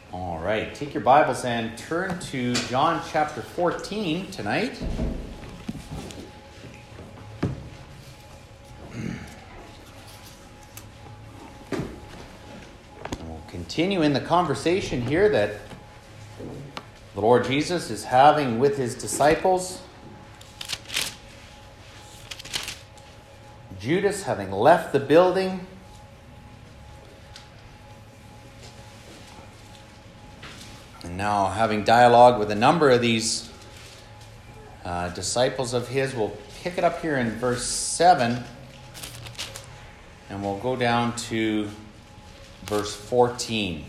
All right, take your Bibles and turn to John chapter 14 tonight. We'll continue in the conversation here that the Lord Jesus is having with his disciples. Judas having left the building. And now having dialogue with a number of these disciples of his. We'll pick it up here in verse 7. And we'll go down to verse 14.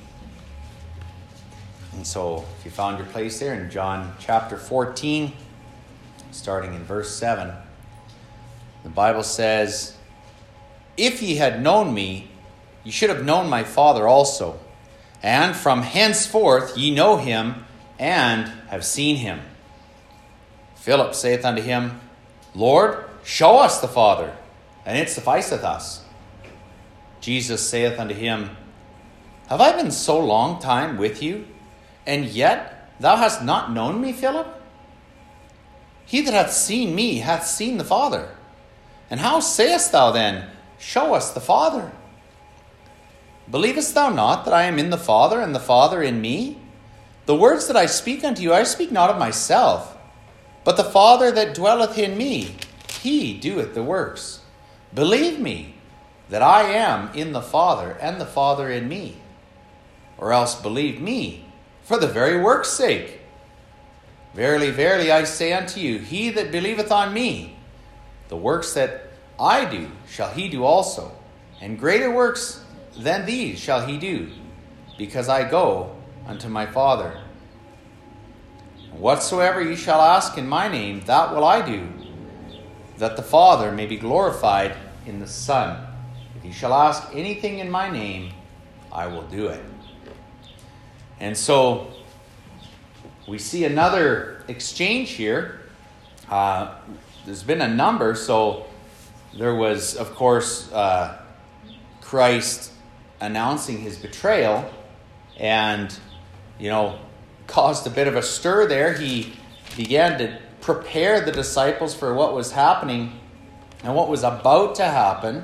And so if you found your place there in John chapter 14, starting in verse 7, the Bible says, "If ye had known me, ye should have known my Father also. And from henceforth ye know him, and have seen him. Philip saith unto him, Lord, show us the Father, and it sufficeth us. Jesus saith unto him, Have I been so long time with you, and yet thou hast not known me, Philip? He that hath seen me hath seen the Father. And how sayest thou then, Show us the Father? Believest thou not that I am in the Father, and the Father in me? The words that I speak unto you, I speak not of myself, but the Father that dwelleth in me, he doeth the works. Believe me that I am in the Father, and the Father in me. Or else believe me for the very work's sake. Verily, verily, I say unto you, he that believeth on me, the works that I do shall he do also, and greater works than these shall he do, because I go unto my Father. Whatsoever ye shall ask in my name, that will I do, that the Father may be glorified in the Son. If ye shall ask anything in my name, I will do it." And so we see another exchange here. There's been a number. So there was, of course, Christ announcing his betrayal, and, caused a bit of a stir there. He began to prepare the disciples for what was happening and what was about to happen.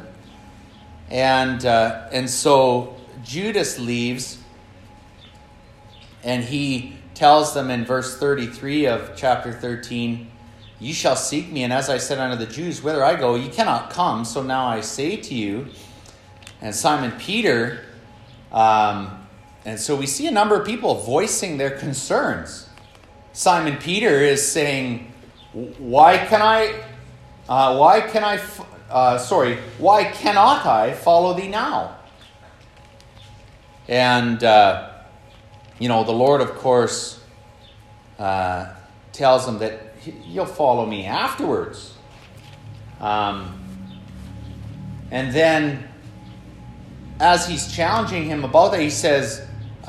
And so Judas leaves, and he tells them in verse 33 of chapter 13, "Ye shall seek me, and as I said unto the Jews, whither I go, ye cannot come. So now I say to you." And Simon Peter, and so we see a number of people voicing their concerns. Simon Peter is saying, why cannot I follow thee now? And, the Lord, of course, tells him that you'll follow me afterwards. And then, as he's challenging him about that, he says,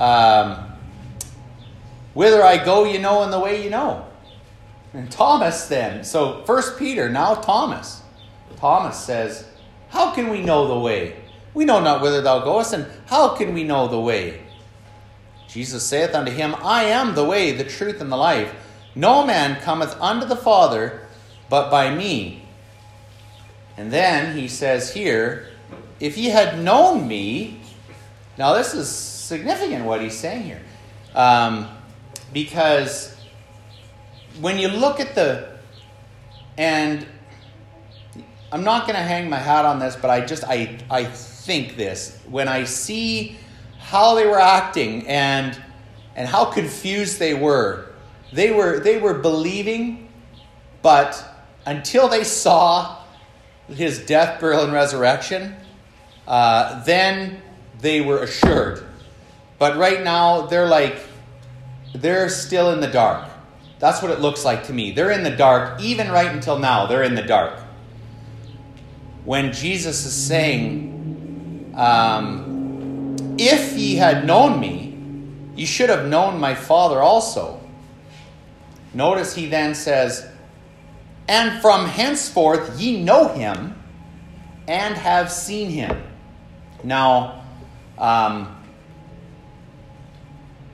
"Whither I go, you know, and the way you know." And Thomas then, so first Peter, now Thomas. Thomas says, "How can we know the way? We know not whither thou goest, and how can we know the way?" Jesus saith unto him, "I am the way, the truth, and the life. No man cometh unto the Father but by me." And then he says here, "If ye had known me," now this is significant what he's saying here, because when you look at and I'm not going to hang my hat on this, but I think this, when I see how they were acting and how confused they were believing, but until they saw his death, burial, and resurrection, then they were assured. But right now, they're still in the dark. That's what it looks like to me. They're in the dark. Even right until now, they're in the dark. When Jesus is saying, "If ye had known me, ye should have known my Father also." Notice he then says, "And from henceforth ye know him, and have seen him." Now,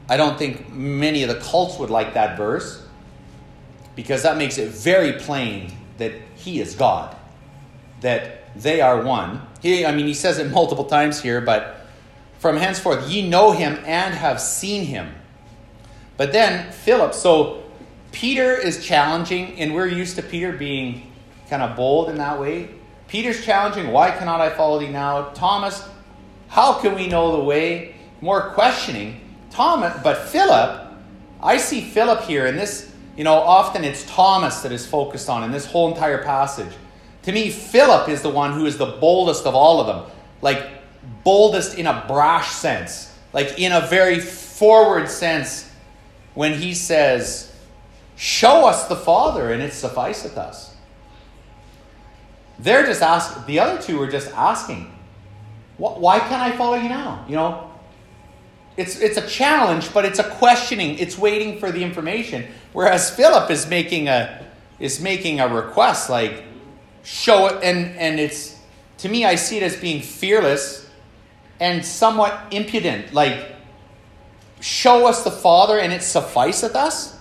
I don't think many of the cults would like that verse, because that makes it very plain that he is God, that they are one. He says it multiple times here, but from henceforth ye know him and have seen him. But then Philip, so Peter is challenging, and we're used to Peter being kind of bold in that way. Peter's challenging, why cannot I follow thee now? Thomas, how can we know the way? More questioning. But Philip, I see Philip here, and this, often it's Thomas that is focused on in this whole entire passage. To me, Philip is the one who is the boldest of all of them. Like, boldest in a brash sense. Like, in a very forward sense, when he says, show us the Father, and it sufficeth us. They're just asking, the other two were just asking, why can't I follow you now? It's a challenge, but it's a questioning. It's waiting for the information. Whereas Philip is making a request, like, show it, and it's, to me, I see it as being fearless and somewhat impudent. Like, show us the Father, and it sufficeth us?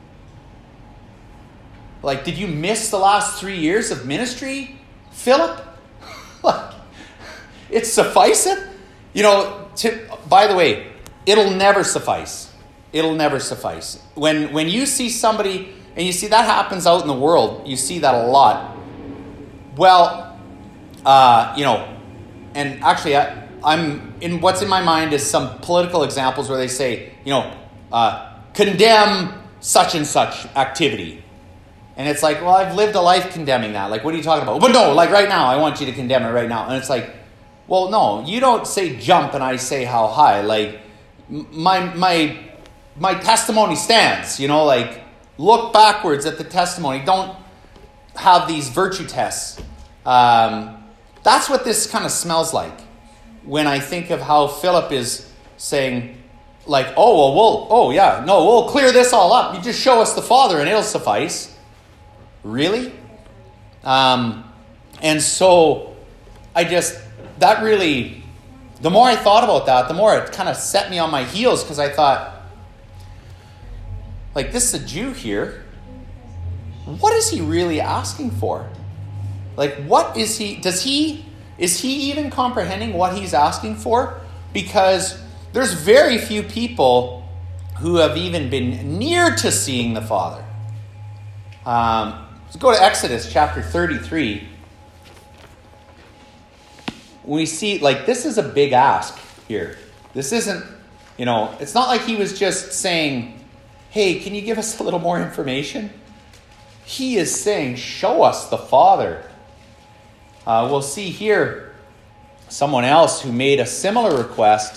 Like, did you miss the last 3 years of ministry, Philip? Like, it sufficeth? By the way, it'll never suffice. It'll never suffice. When you see somebody, and you see that happens out in the world, you see that a lot. Well, and actually, I'm in what's in my mind is some political examples where they say, condemn such and such activity. And it's like, well, I've lived a life condemning that. Like, what are you talking about? But no, like right now, I want you to condemn it right now. And it's like, well, no, you don't say jump and I say how high. Like, my testimony stands, like, look backwards at the testimony. Don't have these virtue tests. That's what this kind of smells like when I think of how Philip is saying, like, we'll clear this all up. You just show us the Father and it'll suffice. Really? And so that really, the more I thought about that, the more it kind of set me on my heels, because I thought, like, this is a Jew here. What is he really asking for? Like, what is he, is he even comprehending what he's asking for? Because there's very few people who have even been near to seeing the Father. Let's go to Exodus chapter 33. We see, like, this is a big ask here. This isn't, it's not like he was just saying, hey, can you give us a little more information? He is saying, show us the Father. We'll see here someone else who made a similar request.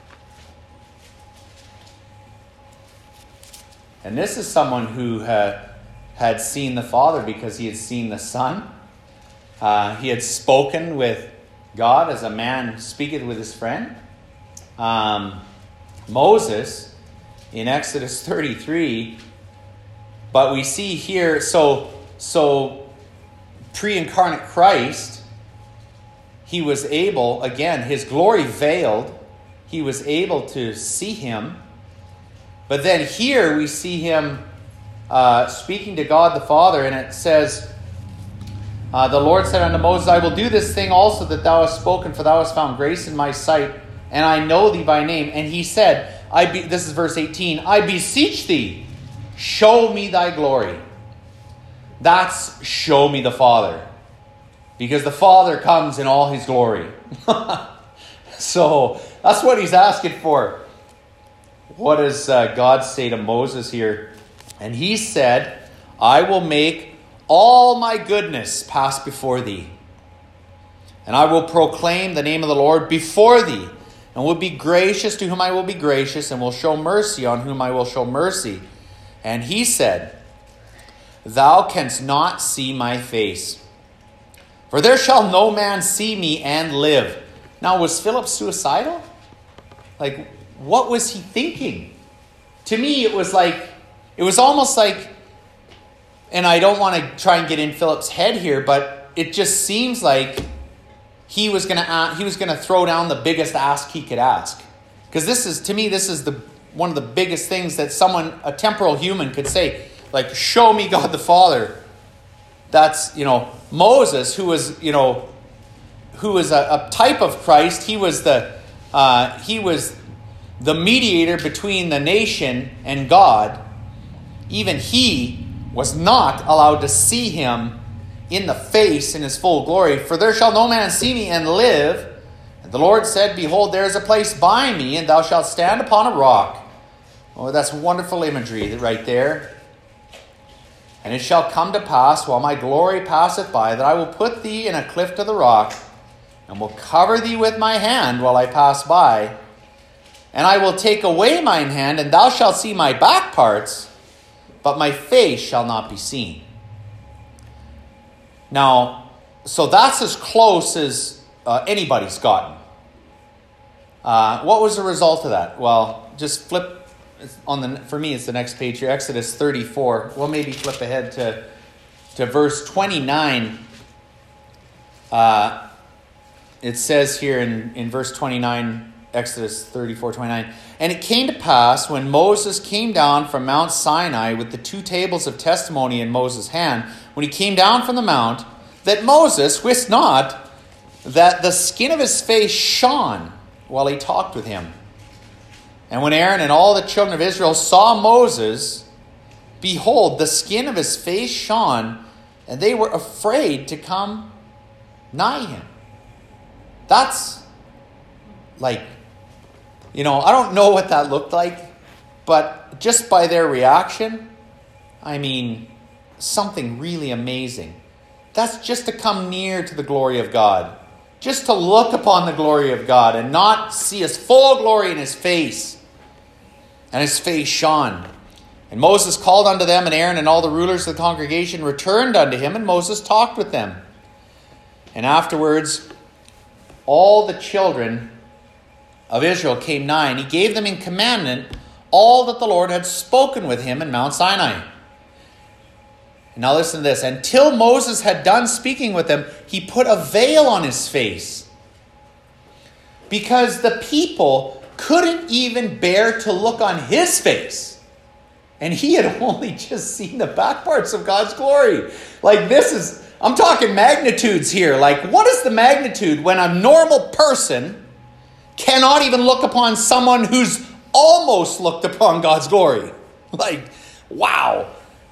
And this is someone who had seen the Father because he had seen the Son. He had spoken with God as a man speaketh with his friend. Moses in Exodus 33. But we see here, so pre-incarnate Christ, he was able, again, his glory veiled. He was able to see him. But then here we see him speaking to God the Father, and it says, the Lord said unto Moses, I will do this thing also that thou hast spoken, for thou hast found grace in my sight, and I know thee by name. And he said, this is verse 18, I beseech thee, show me thy glory. That's show me the Father. Because the Father comes in all his glory. So that's what he's asking for. What does God say to Moses here? And he said, I will make all my goodness pass before thee. And I will proclaim the name of the Lord before thee. And will be gracious to whom I will be gracious, and will show mercy on whom I will show mercy. And he said, thou canst not see my face, for there shall no man see me and live. Now, was Philip suicidal? Like, what was he thinking? To me, it was almost like, and I don't want to try and get in Philip's head here, but it just seems like he was going to throw down the biggest ask he could ask. Because this is one of the biggest things that a temporal human could say, like, show me God the Father. That's, Moses, who was a type of Christ. He was the mediator between the nation and God. Even he was not allowed to see him in the face in his full glory. For there shall no man see me and live. And the Lord said, behold, there is a place by me, and thou shalt stand upon a rock. Oh, that's wonderful imagery right there. And it shall come to pass, while my glory passeth by, that I will put thee in a cleft of the rock, and will cover thee with my hand while I pass by. And I will take away mine hand, and thou shalt see my back parts, but my face shall not be seen. Now, so that's as close as anybody's gotten. What was the result of that? Well, just flip for me, it's the next page here, Exodus 34. We'll maybe flip ahead to verse 29. It says here in verse 29, Exodus 34:29, and it came to pass when Moses came down from Mount Sinai with the 2 tables of testimony in Moses' hand, when he came down from the mount, that Moses wist not that the skin of his face shone while he talked with him. And when Aaron and all the children of Israel saw Moses, behold, the skin of his face shone, and they were afraid to come nigh him. That's like, I don't know what that looked like, but just by their reaction, something really amazing. That's just to come near to the glory of God. Just to look upon the glory of God and not see his full glory in his face. And his face shone. And Moses called unto them, and Aaron and all the rulers of the congregation returned unto him, and Moses talked with them. And afterwards, all the children of Israel came nigh, and he gave them in commandment all that the Lord had spoken with him in Mount Sinai. And now listen to this. Until Moses had done speaking with them, he put a veil on his face, because the people couldn't even bear to look on his face. And he had only just seen the back parts of God's glory. I'm talking magnitudes here. What is the magnitude when a normal person cannot even look upon someone who's almost looked upon God's glory? Wow.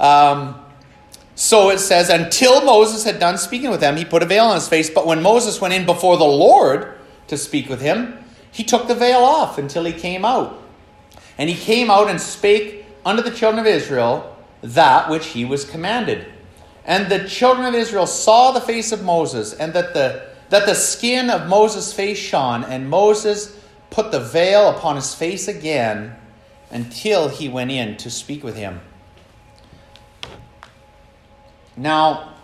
So it says, until Moses had done speaking with them, he put a veil on his face. But when Moses went in before the Lord to speak with him, he took the veil off until he came out. And he came out and spake unto the children of Israel that which he was commanded. And the children of Israel saw the face of Moses, and that the skin of Moses' face shone. And Moses put the veil upon his face again until he went in to speak with him. Now,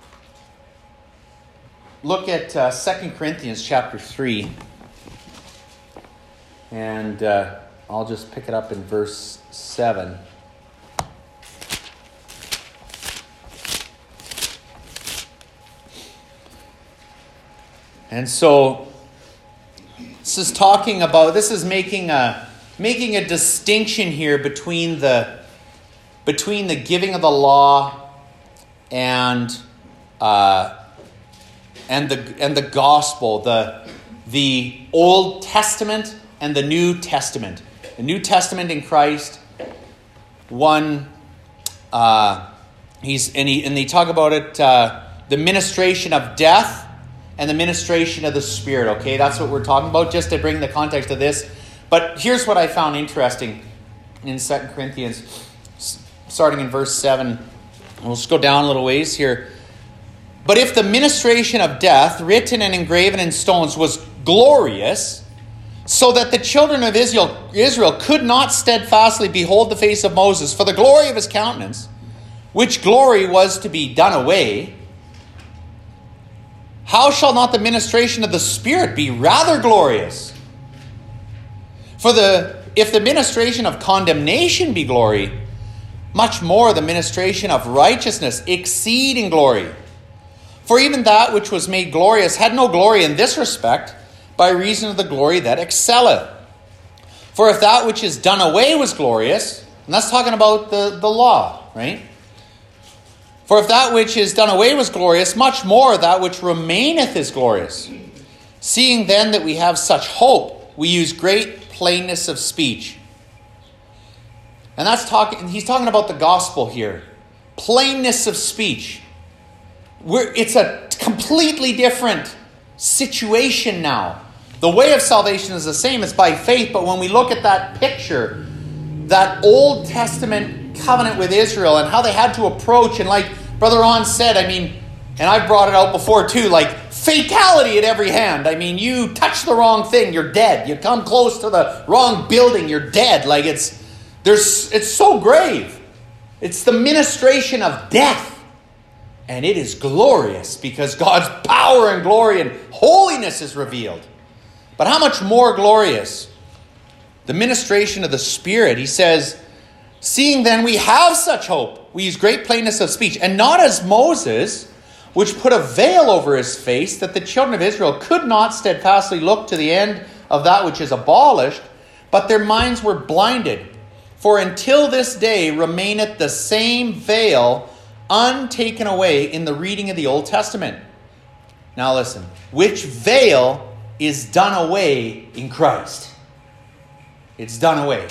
look at 2 Corinthians chapter 3. And I'll just pick it up in verse 7. And so, this is making a distinction here between the giving of the law and the gospel, the Old Testament and the New Testament. The New Testament in Christ, they talk about it, the ministration of death and the ministration of the Spirit. Okay, that's what we're talking about, just to bring the context of this. But here's what I found interesting in 2 Corinthians, starting in verse 7. We'll just go down a little ways here. But if the ministration of death, written and engraven in stones, was glorious, so that the children of Israel could not steadfastly behold the face of Moses for the glory of his countenance, which glory was to be done away, how shall not the ministration of the Spirit be rather glorious? If the ministration of condemnation be glory, much more the ministration of righteousness exceeding glory. For even that which was made glorious had no glory in this respect, by reason of the glory that excelleth. For if that which is done away was glorious, and that's talking about the law, right? For if that which is done away was glorious, much more that which remaineth is glorious. Seeing then that we have such hope, we use great plainness of speech. And he's talking about the gospel here. Plainness of speech. It's a completely different situation now. The way of salvation is the same. It's by faith. But when we look at that picture, that Old Testament covenant with Israel and how they had to approach, and like Brother Ron said, and I've brought it out before too, like fatality at every hand. You touch the wrong thing, you're dead. You come close to the wrong building, you're dead. Like it's so grave. It's the ministration of death. And it is glorious because God's power and glory and holiness is revealed. But how much more glorious? The ministration of the Spirit. He says, seeing then we have such hope, we use great plainness of speech, and not as Moses, which put a veil over his face, that the children of Israel could not steadfastly look to the end of that which is abolished, but their minds were blinded. For until this day remaineth the same veil untaken away in the reading of the Old Testament. Now listen, which veil is done away in Christ? It's done away.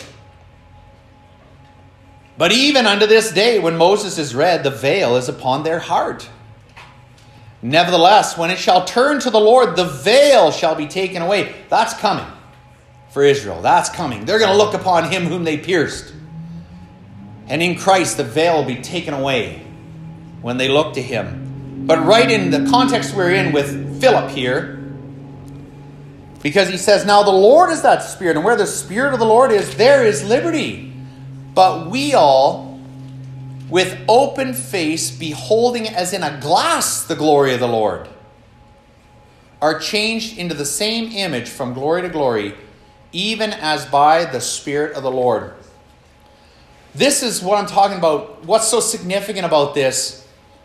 But even unto this day, when Moses is read, the veil is upon their heart. Nevertheless, when it shall turn to the Lord, the veil shall be taken away. That's coming for Israel. That's coming. They're going to look upon him whom they pierced. And in Christ, the veil will be taken away when they look to him. But right in the context we're in with Philip here, because he says, now the Lord is that Spirit, and where the Spirit of the Lord is, there is liberty. But we all, with open face, beholding as in a glass the glory of the Lord, are changed into the same image from glory to glory, even as by the Spirit of the Lord. This is what I'm talking about. What's so significant about this?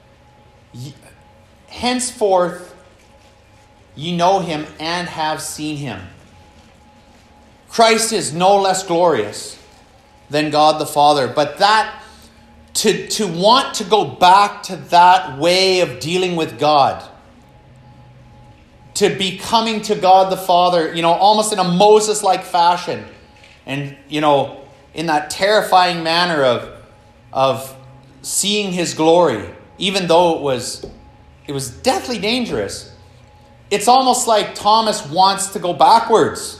Henceforth, ye know him and have seen him. Christ is no less glorious than God the Father. But that, to want to go back to that way of dealing with God, to be coming to God the Father, almost in a Moses-like fashion, and, in that terrifying manner of seeing his glory, even though it was deathly dangerous. It's almost like Thomas wants to go backwards.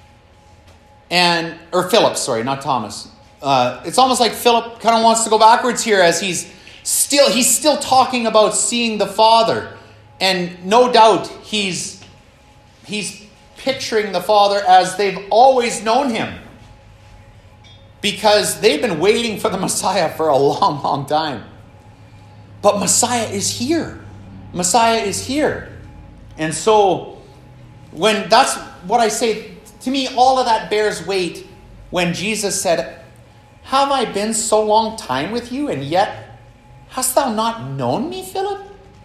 Or Philip, sorry, not Thomas. It's almost like Philip kind of wants to go backwards here as he's still talking about seeing the Father. And no doubt he's picturing the Father as they've always known him. Because they've been waiting for the Messiah for a long, long time. But Messiah is here. Messiah is here. And so, when that's what I say, to me, all of that bears weight when Jesus said, have I been so long time with you, and yet hast thou not known me, Philip?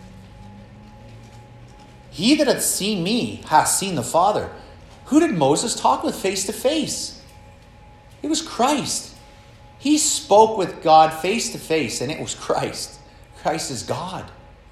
He that hath seen me hath seen the Father. Who did Moses talk with face to face? It was Christ. He spoke with God face to face, and it was Christ. Christ is God.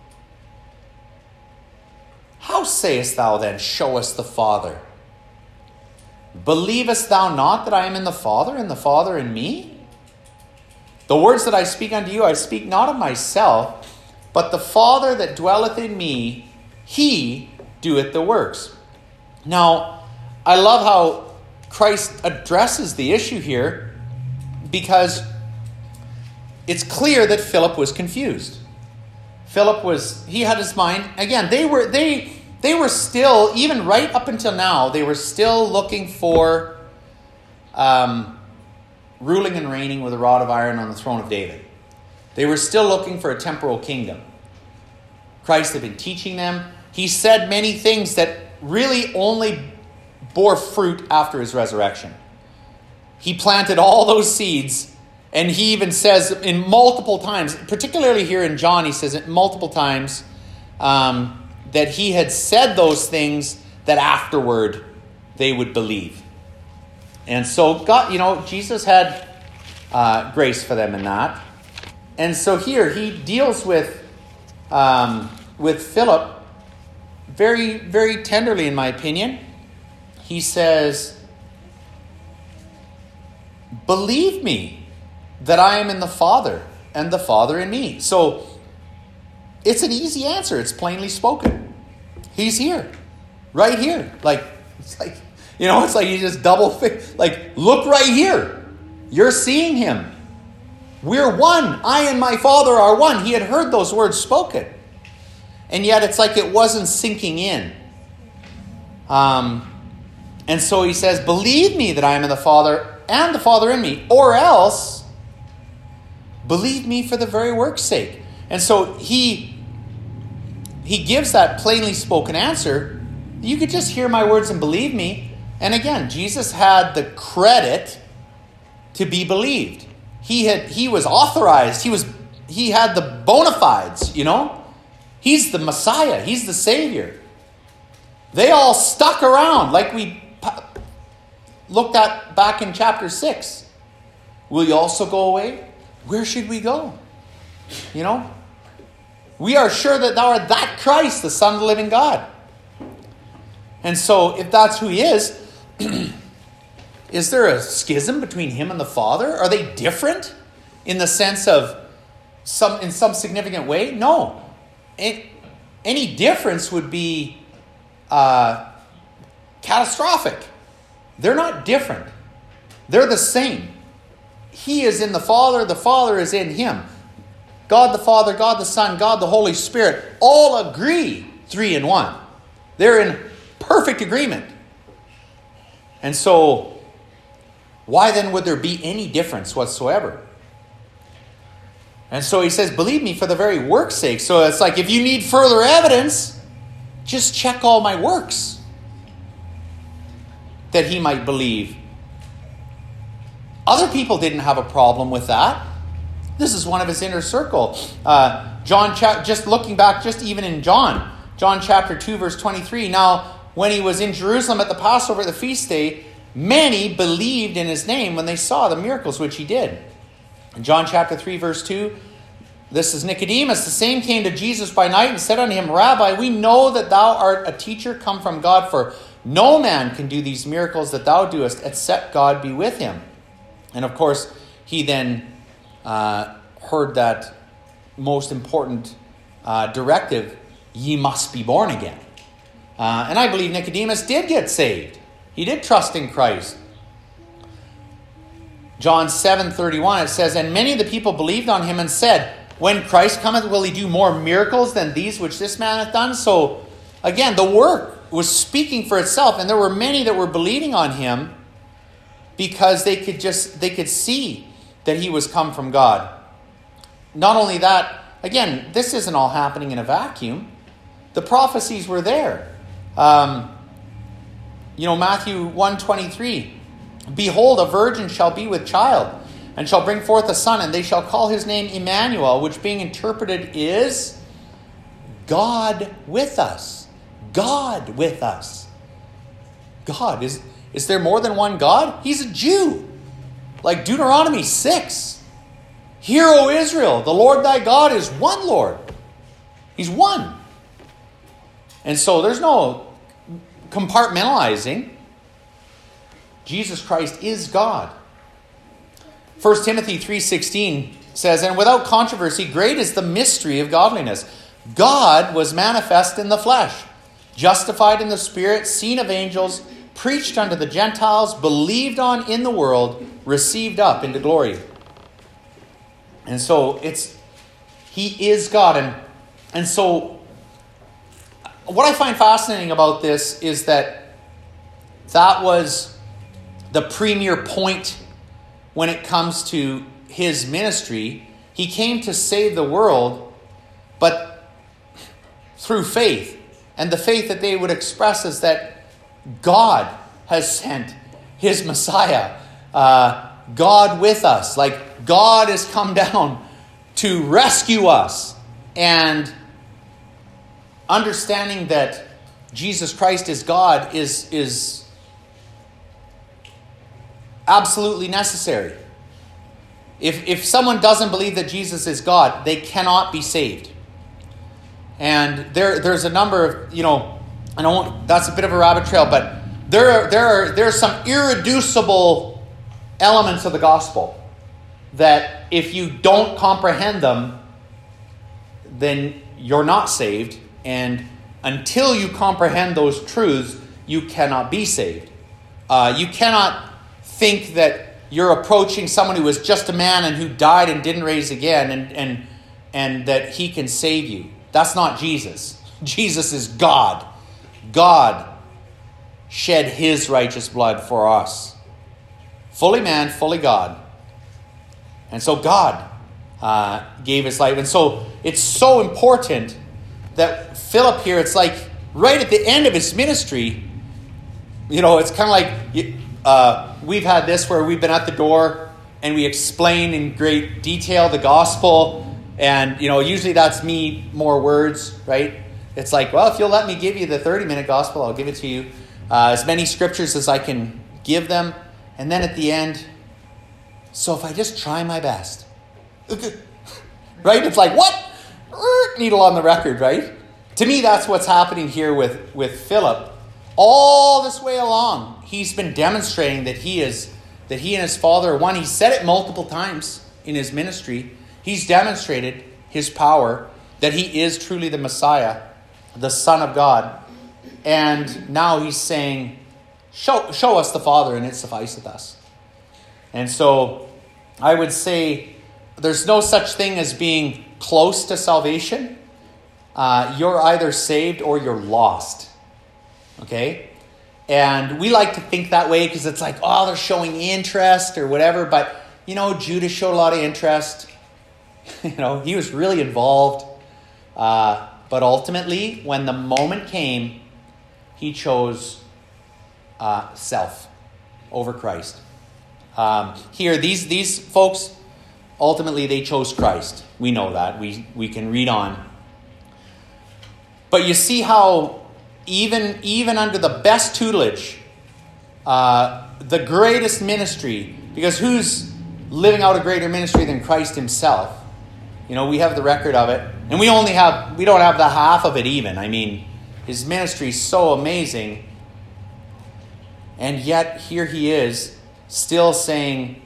How sayest thou then, show us the Father? Believest thou not that I am in the Father, and the Father in me? The words that I speak unto you, I speak not of myself, but the Father that dwelleth in me, he doeth the works. Now, I love how Christ addresses the issue here, because it's clear that Philip was confused. He had his mind, again, they were still, even right up until now, they were still looking for ruling and reigning with a rod of iron on the throne of David. They were still looking for a temporal kingdom. Christ had been teaching them. He said many things that really only bore fruit after his resurrection. He planted all those seeds, and he even says in multiple times, particularly here in John, he says it multiple times, that he had said those things that afterward they would believe. And so God, Jesus had grace for them in that. And so here he deals with Philip very, very tenderly, in my opinion. He says, believe me that I am in the Father and the Father in me. So it's an easy answer. It's plainly spoken. He's here. Right here. It's like you just look right here. You're seeing him. We're one. I and my Father are one. He had heard those words spoken. And yet it's like it wasn't sinking in. And so he says, believe me that I am in the Father and the Father in me, or else believe me for the very work's sake. And so he gives that plainly spoken answer. You could just hear my words and believe me. And again, Jesus had the credit to be believed. He was authorized. He had the bona fides, He's the Messiah. He's the Savior. They all stuck around like we looked at back in chapter 6. Will you also go away? Where should we go? We are sure that thou art that Christ, the Son of the living God. And so if that's who he is there a schism between him and the Father? Are they different in the sense of in some significant way? No. Any difference would be catastrophic. They're not different. They're the same. He is in the Father is in him. God the Father, God the Son, God the Holy Spirit all agree 3 in 1. They're in perfect agreement. And so, why then would there be any difference whatsoever? And so he says, believe me for the very work's sake. So it's like, if you need further evidence, just check all my works, that he might believe. Other people didn't have a problem with that. This is one of his inner circle. Just looking back, just even in John chapter 2, verse 23. Now, when he was in Jerusalem at the Passover, the feast day, many believed in his name when they saw the miracles which he did. In John chapter 3, verse 2, this is Nicodemus. The same came to Jesus by night and said unto him, Rabbi, we know that thou art a teacher come from God, for no man can do these miracles that thou doest, except God be with him. And of course, he then heard that most important directive, ye must be born again. And I believe Nicodemus did get saved. He did trust in Christ. John 7:31, it says, and many of the people believed on him and said, when Christ cometh, will he do more miracles than these which this man hath done? So, again, the work was speaking for itself, and there were many that were believing on him because they could see that he was come from God. Not only that, again, this isn't all happening in a vacuum. The prophecies were there. Matthew 1:23, behold, a virgin shall be with child, and shall bring forth a son, and they shall call his name Emmanuel, which being interpreted is God with us. God with us. God. Is there more than one God? He's a Jew. Like Deuteronomy 6. Hear, O Israel, the Lord thy God is one Lord. He's one. And so there's no compartmentalizing. Jesus Christ is God. 1 Timothy 3:16 says, and without controversy, great is the mystery of godliness. God was manifest in the flesh, justified in the Spirit, seen of angels, preached unto the Gentiles, believed on in the world, received up into glory. And so he is God. And so what I find fascinating about this is that was the premier point when it comes to his ministry. He came to save the world, but through faith. And the faith that they would express is that God has sent his Messiah. God with us. Like God has come down to rescue us. And understanding that Jesus Christ is God is absolutely necessary. If someone doesn't believe that Jesus is God, they cannot be saved. And there's a number of, that's a bit of a rabbit trail, but there's some irreducible elements of the gospel that if you don't comprehend them, then you're not saved. And until you comprehend those truths, you cannot be saved. You cannot think that you're approaching someone who was just a man and who died and didn't rise again and that he can save you. That's not Jesus. Jesus is God. God shed his righteous blood for us. Fully man, fully God. And so God gave his life. And so it's so important that Philip here, it's like right at the end of his ministry, it's kind of like we've had this where we've been at the door and we explain in great detail the gospel. And, usually that's me, more words, right? It's like, well, if you'll let me give you the 30-minute gospel, I'll give it to you. As many scriptures as I can give them. And then at the end, so if I just try my best. Right? It's like, what? Needle on the record, right? To me, that's what's happening here with Philip. All this way along, he's been demonstrating that he and his Father are one. He said it multiple times in his ministry. He's demonstrated his power, that he is truly the Messiah, the Son of God. And now he's saying, show us the Father and it sufficeth us. And so I would say there's no such thing as being close to salvation. You're either saved or you're lost. Okay? And we like to think that way because it's like, oh, they're showing interest or whatever. But, Judas showed a lot of interest. He was really involved. But ultimately, when the moment came, he chose self over Christ. Here, these folks, ultimately they chose Christ. We know that. We can read on. But you see how even under the best tutelage, the greatest ministry, because who's living out a greater ministry than Christ himself? We have the record of it. And we don't have the half of it even. I mean, his ministry is so amazing. And yet here he is still saying,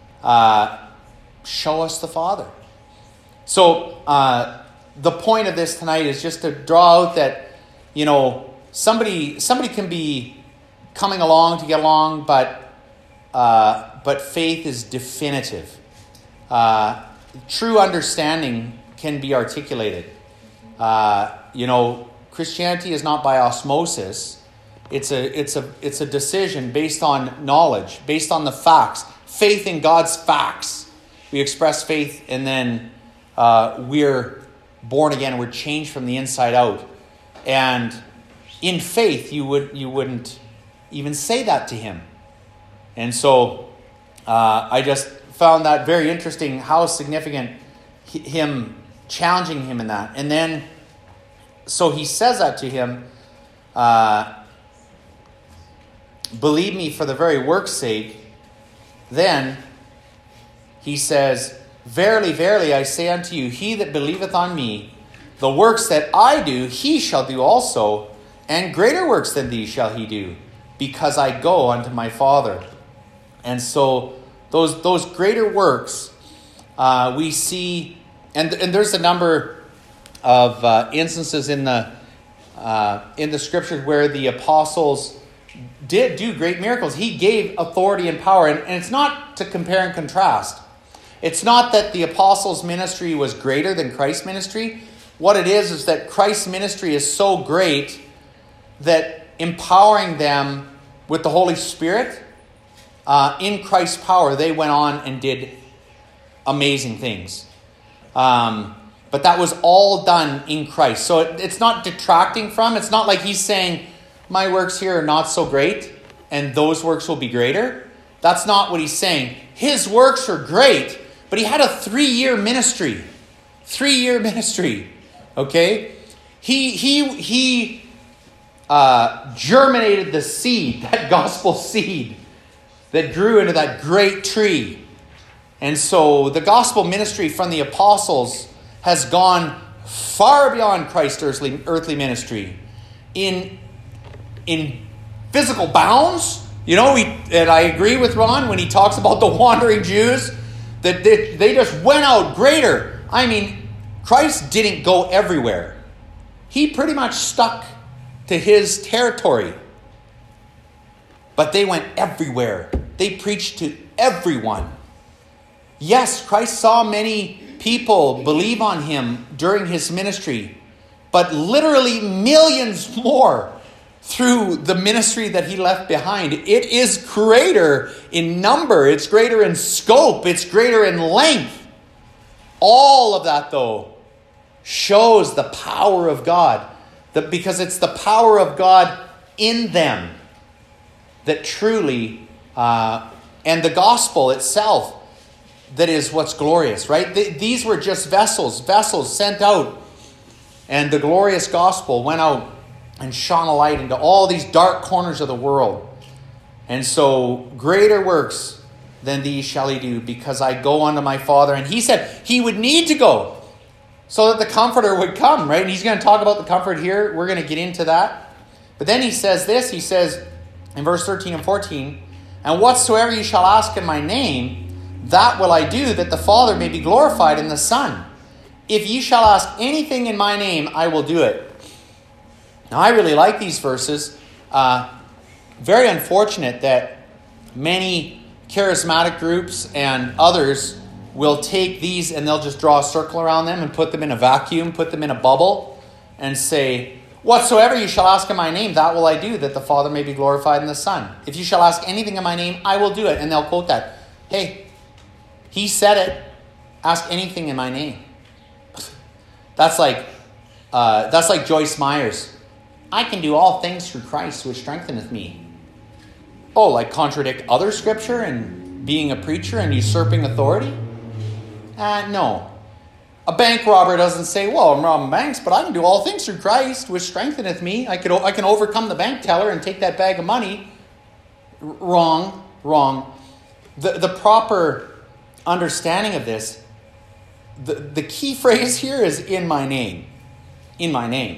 show us the Father. So the point of this tonight is just to draw out that, somebody can be coming along to get along, but faith is definitive. True understanding can be articulated. Christianity is not by osmosis. It's a decision based on knowledge, based on the facts. Faith in God's facts. We express faith, and then we're born again. We're changed from the inside out. And in faith, you wouldn't even say that to him. And so I just found that very interesting, how significant him challenging him in that. And then, so he says that to him, believe me for the very work's sake. Then he says, verily, verily, I say unto you, he that believeth on me, the works that I do, he shall do also, and greater works than these shall he do, because I go unto my Father. And so those greater works we see, and there's a number of instances in the scriptures where the apostles did do great miracles. He gave authority and power, and it's not to compare and contrast. It's not that the apostles' ministry was greater than Christ's ministry. What it is that Christ's ministry is so great that empowering them with the Holy Spirit, in Christ's power, they went on and did amazing things. But that was all done in Christ. So it's not detracting from. It's not like he's saying, my works here are not so great, and those works will be greater. That's not what he's saying. His works are great, but he had a 3-year ministry. 3-year ministry. Okay? He germinated the seed, that gospel seed. that grew into that great tree. And so the gospel ministry from the apostles has gone far beyond Christ's earthly ministry. In physical bounds, and I agree with Ron when he talks about the wandering Jews, that they just went out greater. I mean, Christ didn't go everywhere. He pretty much stuck to his territory. But they went everywhere. They preached to everyone. Yes, Christ saw many people believe on him during his ministry, but literally millions more through the ministry that he left behind. It is greater in number. It's greater in scope. It's greater in length. All of that, though, shows the power of God. Because it's the power of God in them that truly, and the gospel itself, that is what's glorious, right? These were just vessels sent out. And the glorious gospel went out and shone a light into all these dark corners of the world. And so, greater works than these shall he do, because I go unto my Father. And he said he would need to go so that the Comforter would come, right? And he's going to talk about the Comfort here. We're going to get into that. But then he says this. He says in verse 13 and 14, and whatsoever you shall ask in my name, that will I do, that the Father may be glorified in the Son. If ye shall ask anything in my name, I will do it. Now, I really like these verses. Very unfortunate that many charismatic groups and others will take these and they'll just draw a circle around them and put them in a vacuum, put them in a bubble, and say, whatsoever you shall ask in my name, that will I do, that the Father may be glorified in the Son. If you shall ask anything in my name, I will do it. And they'll quote that. Hey, he said it. Ask anything in my name. That's like Joyce Myers. I can do all things through Christ which strengtheneth me. Oh, like contradict other scripture and being a preacher and usurping authority? No. A bank robber doesn't say, well, I'm robbing banks, but I can do all things through Christ which strengtheneth me. I can overcome the bank teller and take that bag of money. Wrong. The proper understanding of this, the key phrase here is in my name. In my name.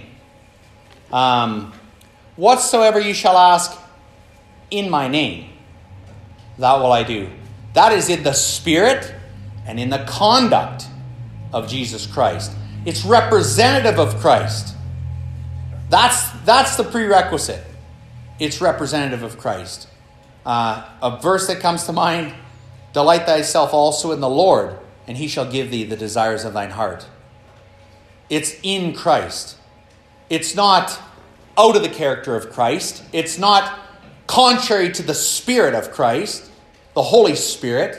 Whatsoever you shall ask in my name, that will I do. That is in the spirit and in the conduct of Jesus Christ. It's representative of Christ. That's the prerequisite. It's representative of Christ. A verse that comes to mind, delight thyself also in the Lord, and he shall give thee the desires of thine heart. It's in Christ. It's not out of the character of Christ. It's not contrary to the Spirit of Christ, the Holy Spirit.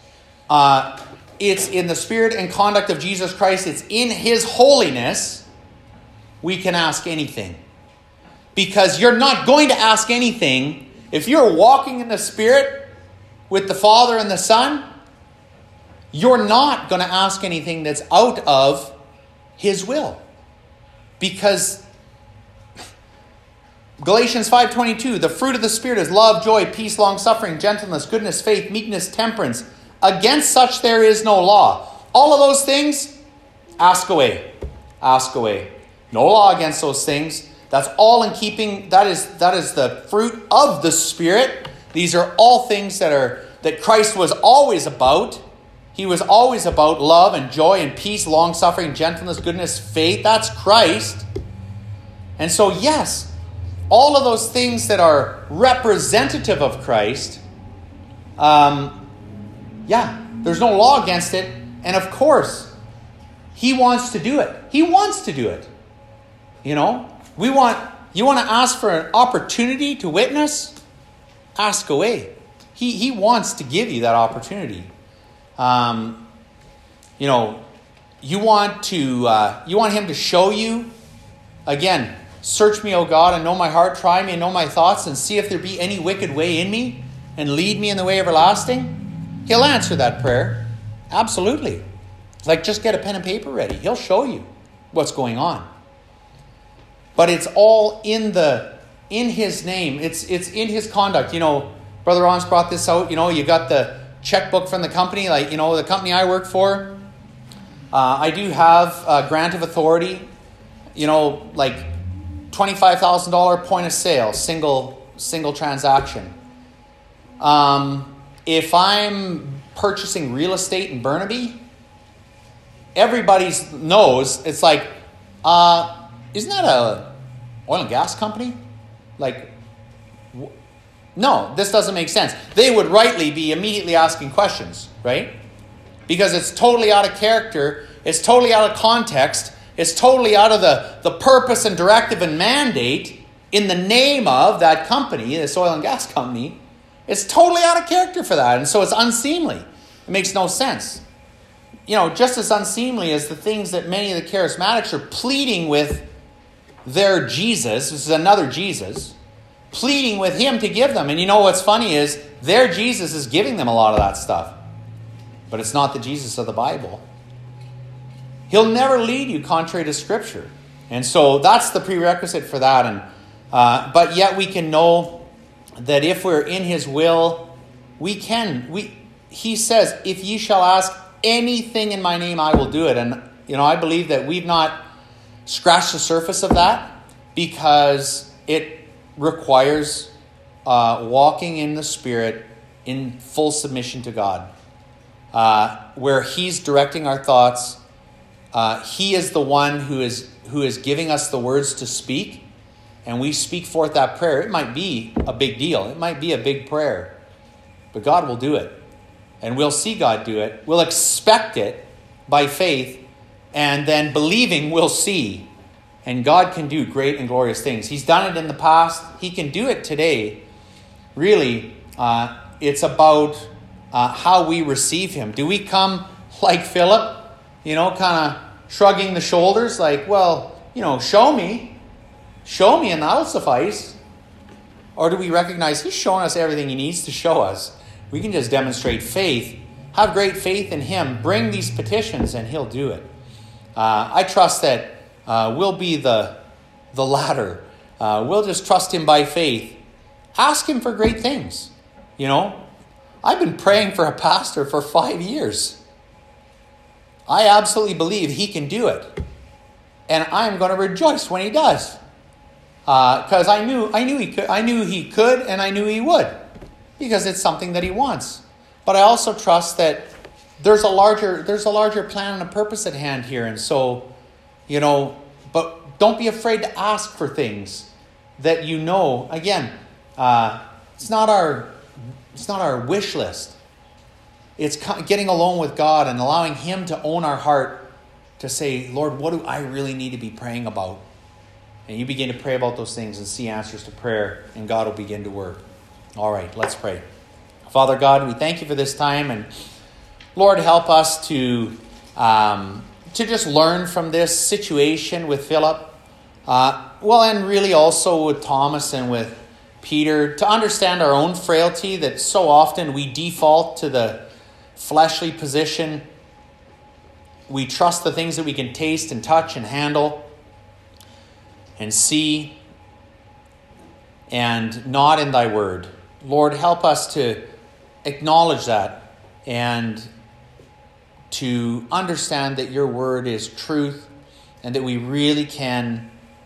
It's in the spirit and conduct of Jesus Christ. It's in his holiness. We can ask anything. Because you're not going to ask anything if you're walking in the Spirit with the Father and the Son. You're not going to ask anything that's out of his will. Because Galatians 5:22, the fruit of the Spirit is love, joy, peace, long-suffering, gentleness, goodness, faith, meekness, temperance. Against such there is no law. All of those things, ask away. Ask away. No law against those things. That's all in keeping. That is the fruit of the Spirit. These are all things that Christ was always about. He was always about love and joy and peace, long-suffering, gentleness, goodness, faith. That's Christ. And so, yes, all of those things that are representative of Christ, there's no law against it. And of course, he wants to do it. He wants to do it. You want to ask for an opportunity to witness? Ask away. He wants to give you that opportunity. You want him to show you, again, search me, O God, and know my heart, try me and know my thoughts, and see if there be any wicked way in me, and lead me in the way everlasting. He'll answer that prayer. Absolutely. Like, just get a pen and paper ready. He'll show you what's going on. But it's all in his name. It's in his conduct. Brother Ron's brought this out. You got the checkbook from the company. The company I work for, I do have a grant of authority, like $25,000 point of sale, single transaction. If I'm purchasing real estate in Burnaby, everybody knows it's like, isn't that a oil and gas company? No, this doesn't make sense. They would rightly be immediately asking questions, right? Because it's totally out of character. It's totally out of context. It's totally out of the purpose and directive and mandate in the name of that company, this oil and gas company. It's totally out of character for that. And so it's unseemly. It makes no sense. Just as unseemly as the things that many of the charismatics are pleading with their Jesus. This is another Jesus. Pleading with him to give them. And what's funny is their Jesus is giving them a lot of that stuff. But it's not the Jesus of the Bible. He'll never lead you contrary to Scripture. And so that's the prerequisite for that. And but yet we can know that if we're in his will, he says, if ye shall ask anything in my name, I will do it. And, I believe that we've not scratched the surface of that, because it requires walking in the Spirit in full submission to God, where he's directing our thoughts. He is the one who is giving us the words to speak, and we speak forth that prayer. It might be a big deal. It might be a big prayer, but God will do it, and we'll see God do it. We'll expect it by faith, and then believing we'll see. And God can do great and glorious things. He's done it in the past. He can do it today. Really, it's about how we receive him. Do we come like Philip, kind of shrugging the shoulders like, well, show me and that'll suffice? Or do we recognize he's showing us everything he needs to show us? We can just demonstrate faith, have great faith in him, bring these petitions, and he'll do it. I trust that we'll be the latter. We'll just trust him by faith. Ask him for great things. I've been praying for a pastor for 5 years. I absolutely believe he can do it. And I'm going to rejoice when he does. Because I knew he could. I knew he could, and I knew he would. Because it's something that he wants. But I also trust that there's a larger plan and a purpose at hand here. And so, but don't be afraid to ask for things that again, it's not our wish list. It's getting alone with God and allowing him to own our heart, to say, Lord, what do I really need to be praying about? And you begin to pray about those things and see answers to prayer, and God will begin to work. All right, let's pray. Father God, we thank you for this time, and Lord, help us to just learn from this situation with Philip, and really also with Thomas and with Peter, to understand our own frailty, that so often we default to the fleshly position. We trust the things that we can taste and touch and handle and see, and not in thy word. Lord, help us to acknowledge that and to understand that your word is truth, and that we really can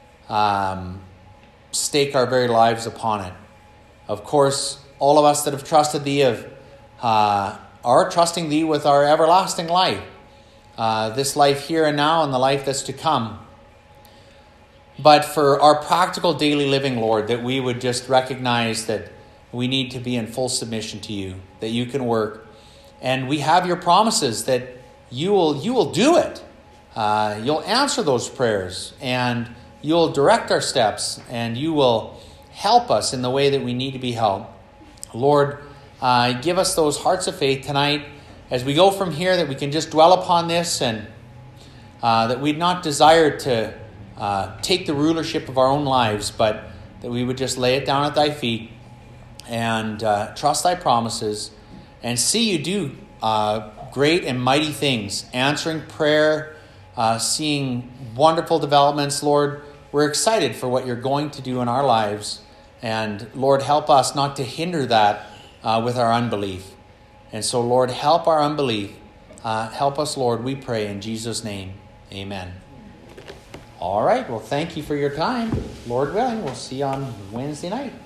stake our very lives upon it. Of course, all of us that have trusted thee are trusting thee with our everlasting life, this life here and now and the life that's to come. But for our practical daily living, Lord, that we would just recognize that we need to be in full submission to you, that you can work. And we have your promises that you will do it. You'll answer those prayers, and you'll direct our steps, and you will help us in the way that we need to be helped. Lord, give us those hearts of faith tonight as we go from here, that we can just dwell upon this, and that we'd not desire to take the rulership of our own lives, but that we would just lay it down at thy feet and trust thy promises and see you do great and mighty things, answering prayer, seeing wonderful developments. Lord, we're excited for what you're going to do in our lives. And Lord, help us not to hinder that with our unbelief. And so, Lord, help our unbelief. Help us, Lord, we pray in Jesus' name. Amen. All right. Well, thank you for your time. Lord willing, we'll see you on Wednesday night.